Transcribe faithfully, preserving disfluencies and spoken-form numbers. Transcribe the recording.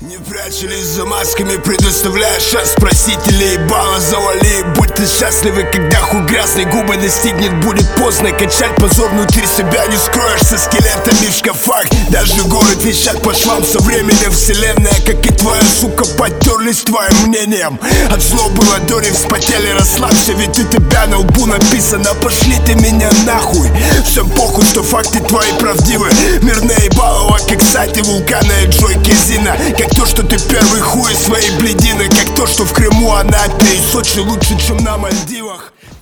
Не прячались за масками, предоставляя шанс просителей. Ебало завали, будь ты счастливый, когда хуй грязный губы достигнет, будет поздно качать позор внутри себя. Не скроешь со скелетами в шкафах. Даже город вещать по швам со временем. Вселенная, как и твоя сука, потерлись твоим мнением. От злобы ладони вспотели, расслабься, ведь у тебя на лбу написано: пошли ты меня нахуй. Всем похуй, что факты твои правдивы. Мирные балова, как сайты вулкана и Джой Кезина. Как то, что ты первый хуй своей бледины. Как то, что в Крыму, Анапе и Сочи лучше, чем на Мальдивах.